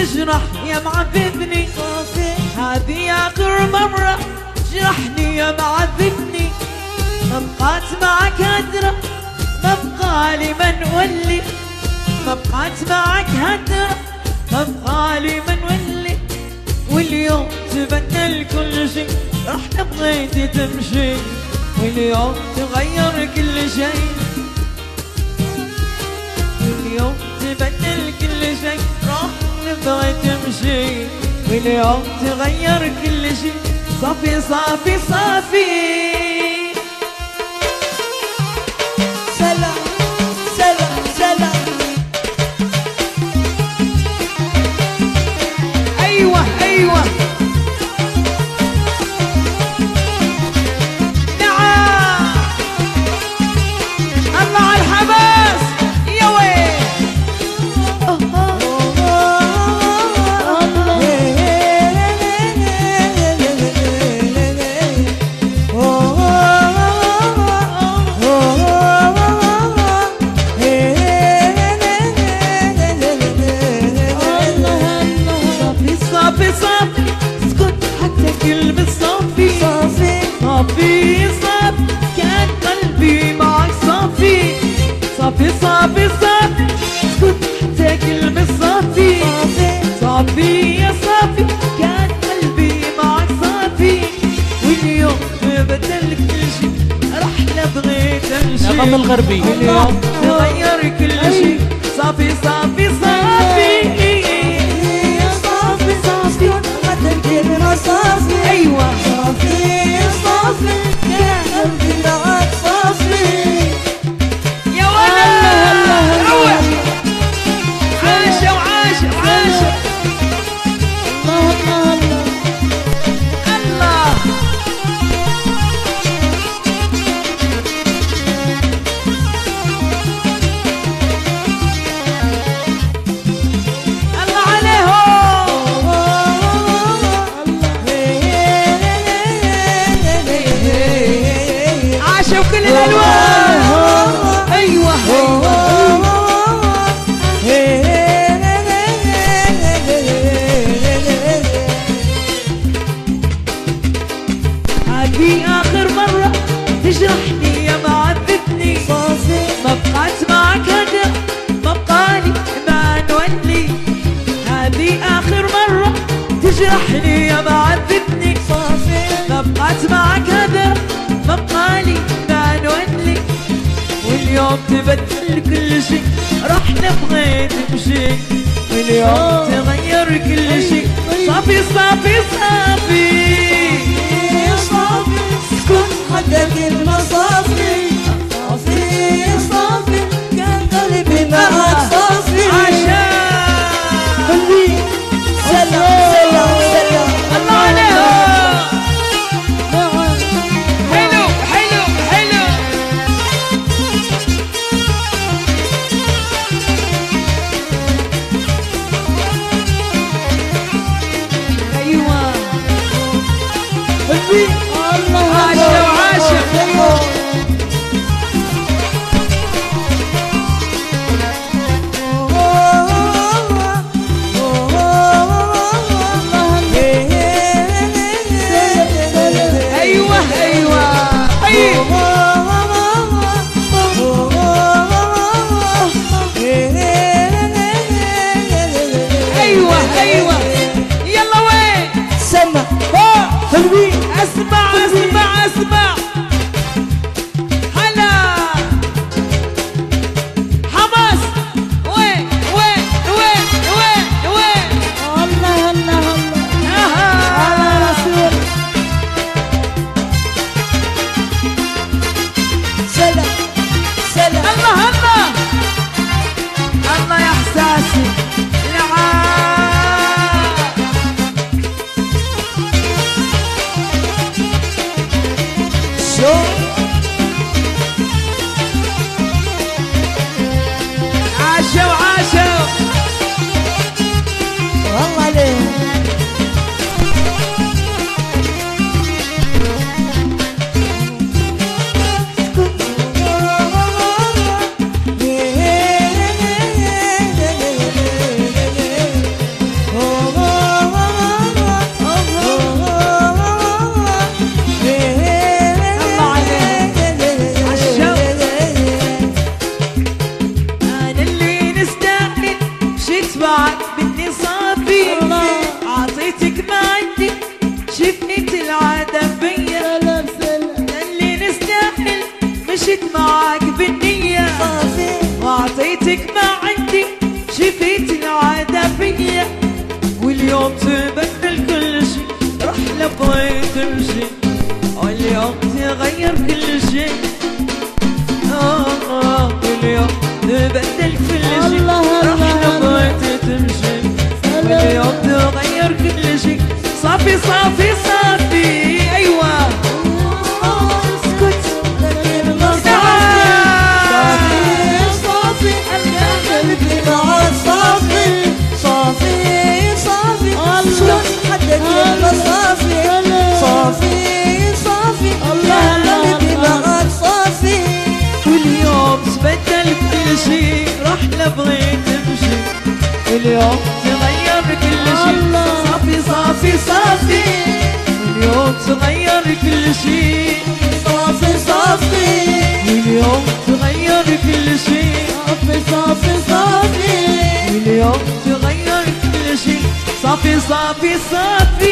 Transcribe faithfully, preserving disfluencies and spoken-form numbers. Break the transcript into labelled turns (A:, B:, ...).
A: تجرح يا معذبني هذه آخر مرة تجرحني يا معذبني ما بقات معك هدرة ما بقالي من ولي ما بقات معك هدرة ما بقالي من ولي واليوم تبدل كل شيء رحت بغيتي تمشي واليوم تغير كل شيء واليوم تبدل كل شيء رحت بغيت تمشي واليوم تغير كل شيء صافي صافي صافي
B: سلام سلام سلام
A: ايوه ايوه نعم الله على الحماس يا وين كلمة صافي صافي صافي صافي كان قلبي معك صافي صافي صافي صافي اسكت حتى كلمة صافي صافي يا صافي كان قلبي معك صافي واليوم بدل كل شيء رحلة بغيت امشي
C: نغم الغربي
A: واليوم تغير كل شيء صافي صافي صافي
B: صافي
A: ايوه
B: صافي صافي كان قلبي معك صافي
A: يا ولد روح عاشوا عاشوا عاشوا
B: الله الله
A: الله الله عليهم عاشوا كل الالوان ايوه هذه اخر مرة تجرحني يا معذبني ما بقات معك هدر ما بقالي ما نولي هذه اخر مرة تجرحني يا معذبني ما بقات معك هدر ما بقالي ما نولي واليوم تبدل كل شيء رحنا بغيت تمشي واليوم تغير كل شيء صافي صافي صافي
B: صافي اسكت حتى كلمة صافي صافي صافي كان قلبي معك صافي
A: عشان
B: قلبي سلام سلام سلام
A: الله عليهم حلو حلو حلو ايوه
B: قلبي الله
A: عاشوا عاشوا ايوه ايوه ايوه ايوه ايوه يلا وين
B: سمع قلبي
A: اسمع اسمع اسمع هلا حماس وين وين وين وين وين
B: الله الله الله
A: اها
B: على رسول سلام سلام
A: الله الله الله يا احساسي العاب مشيت معاك بالنية
B: صافي
A: وعطيتك ما عندي شفيت العادة فيا واليوم تبدل كل شي رحلة بغيت تمشي واليوم تغير كل شي آه آه واليوم تبدل كل شي رحلة بغيت تمشي واليوم تغير كل شي صافي صافي صافي أيوة اسكت
B: صافي قلبي معاك صافي صافي صافي شوف حدك يبقى صافي صافي صافي قلبي معاك صافي
A: واليوم تبدل كل شي رحلة بغيت تمشي اليوم تغير كل شي صافي صافي صافي اليوم تغير كل شي
B: صافي صافي
A: اليوم تغير كل شي
B: صافي صافي صافي
A: اليوم تغير كل شي صافي صافي صافي